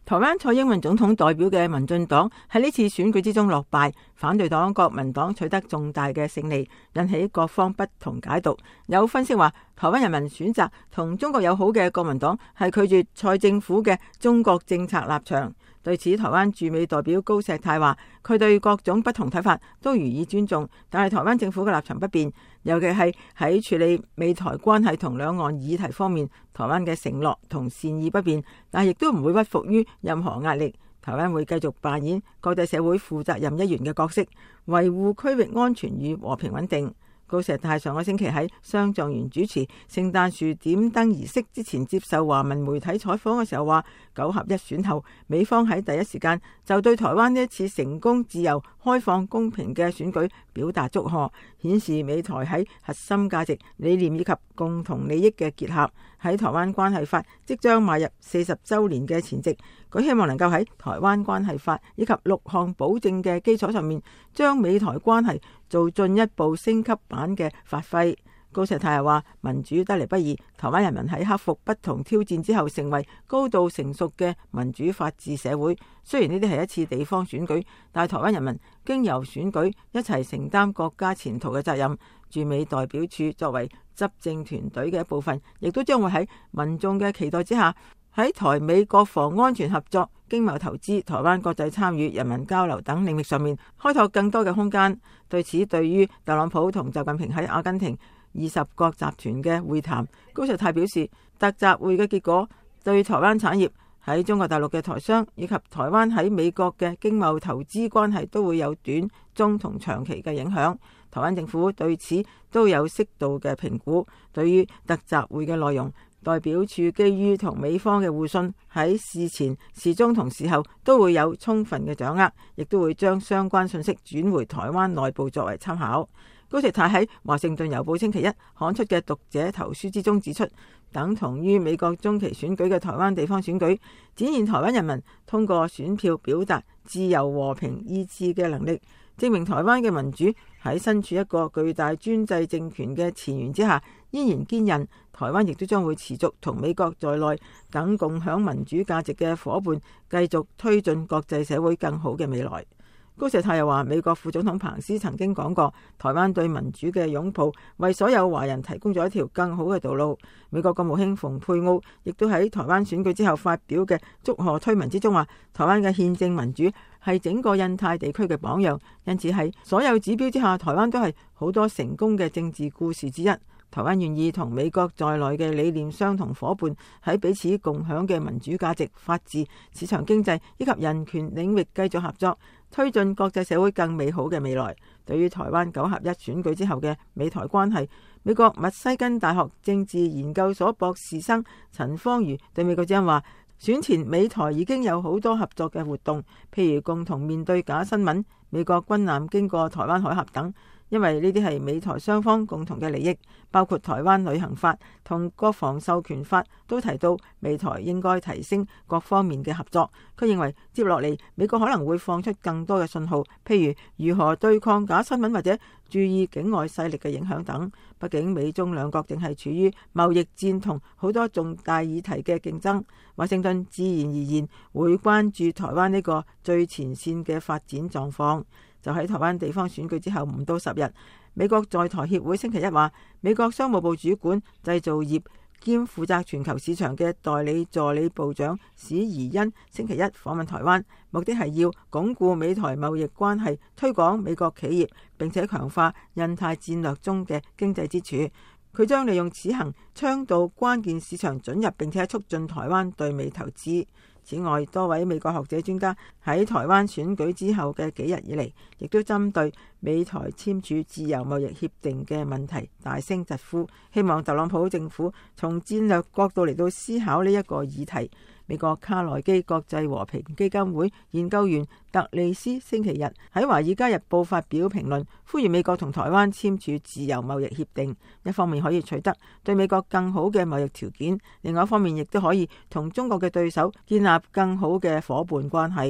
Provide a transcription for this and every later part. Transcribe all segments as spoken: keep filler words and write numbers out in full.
台灣蔡英文總統代表嘅民進黨喺呢次選舉之中落敗，反對黨國民黨取得重大嘅勝利，引起各方不同解讀。有分析話，台灣人民選擇同中國友好嘅國民黨係拒絕蔡政府嘅中國政策立場。對此，台灣駐美代表高石泰話，佢對各種不同睇法都予以尊重，但係台灣政府嘅立場不變，尤其係喺處理美台關係同兩岸議題方面，台灣嘅承諾同善意不變，但係亦都唔會屈服於任何壓力。台灣會繼續扮演國際社會負責任一員嘅角色，維護區域安全與和平穩定。高石泰上個星期喺雙狀元主持聖誕樹點燈儀式之前接受華文媒體採訪嘅時候話，九合一選後，美方喺第一時間就對台灣呢一次成功、自由、開放、公平嘅選舉表達祝賀，顯示美台喺核心價值、理念以及共同利益嘅結合。喺台灣關係法即將邁入四十週年嘅前夕，佢希望能夠喺台灣關係法以及六項保證嘅基礎上面，將美台關係做進一步升級版嘅發揮。高石泰又話，民主得嚟不易，台灣人民喺克服不同挑戰之後，成為高度成熟嘅民主法治社會。雖然呢啲係一次地方選舉，但係台灣人民經由選舉一齊承擔國家前途嘅責任。駐美代表處作為執政團隊嘅一部分，亦都將會喺民眾嘅期待之下，喺台美國防安全合作、經貿投資、台灣國際參與、人民交流等領域上面開拓更多嘅空間。對此，對於特朗普同習近平喺阿根廷二十國集團嘅會談，高石泰表示，特集會嘅結果對台灣產業喺中國大陸嘅台商以及台灣喺美國嘅經貿投資關係都會有短、中同長期嘅影響。台灣政府對此都有適度嘅評估。對於特集會嘅內容，代表處基於同美方嘅互信，喺事前、事中同事後都會有充分嘅掌握，亦都會將相關信息轉回台灣內部作為參考。高石泰喺華盛頓郵報星期一刊出嘅讀者投書之中指出，等同於美國中期選舉嘅台灣地方選舉，展現台灣人民通過選票表達自由和平意志嘅能力，證明台灣嘅民主喺身處一個巨大專制政權嘅前緣之下依然堅韌。台灣亦都將會持續同美國在內等共享民主價值嘅夥伴，繼續推進國際社會更好嘅未來。高石泰又話，美國副總統彭斯曾經講過，台灣對民主嘅擁抱為所有華人提供咗一條更好嘅道路。美國國務卿蓬佩奧亦都喺台灣選舉之後發表嘅祝賀推文之中話，台灣嘅憲政民主係整個印太地區嘅榜樣，因此喺所有指標之下，台灣都係好多成功嘅政治故事之一。台灣願意同美國在內嘅理念相同夥伴喺彼此共享嘅民主價值、法治、市場經濟以及人權領域繼續合作，推進國際社會更美好嘅未來。對於台灣九合一選舉之後嘅美台關係，美國密西根大學政治研究所博士生陳芳瑜對美國之音話，選前美台已經有好多合作嘅活動，譬如共同面對假新聞、美國軍艦經過台灣海峽等。因為呢啲係美台雙方共同嘅利益，包括台灣旅行法同國防授權法都提到美台應該提升各方面嘅合作。佢認為接落嚟美國可能會放出更多嘅信號，譬如如何對抗假新聞或者注意境外勢力嘅影響等。畢竟美中兩國正係處於貿易戰同好多重大議題嘅競爭，華盛頓自然而然會關注台灣呢個最前線嘅發展狀況。就喺台灣地方選舉之後唔到十日，美國在台協會星期一話，美國商務部主管製造業兼負責全球市場嘅代理助理部長史宜恩星期一訪問台灣，目的係要鞏固美台貿易關係，推廣美國企業，並且強化印太戰略中嘅經濟支柱。佢將利用此行倡導關鍵市場准入，並且促進台灣對美投資。此外，多位美國學者專家喺台灣選舉之後嘅幾日以嚟，亦都針對美台簽署自由貿易協定嘅問題大聲疾呼，希望特朗普政府從戰略角度嚟到思考呢一個議題。美國卡內基國際和平基金會研究員特利斯星期日喺《華爾街日報》發表評論，呼籲美國同台灣簽署自由貿易協定，一方面可以取得對美國更好嘅貿易條件，另外一方面亦都可以同中國嘅對手建立更好嘅夥伴關係。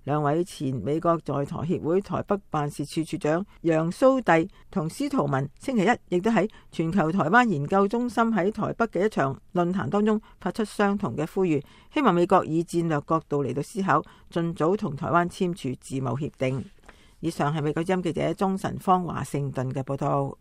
兩位前美國在台協會台北辦事處處長楊蘇棣同司徒文星期一亦都喺全球台灣研究中心喺台北嘅一場論壇當中發出相同嘅呼籲，希望美國以戰略角度嚟到思考，盡早同台灣簽署自貿協定。以上係美國之音記者鍾晨芳華盛頓嘅報道。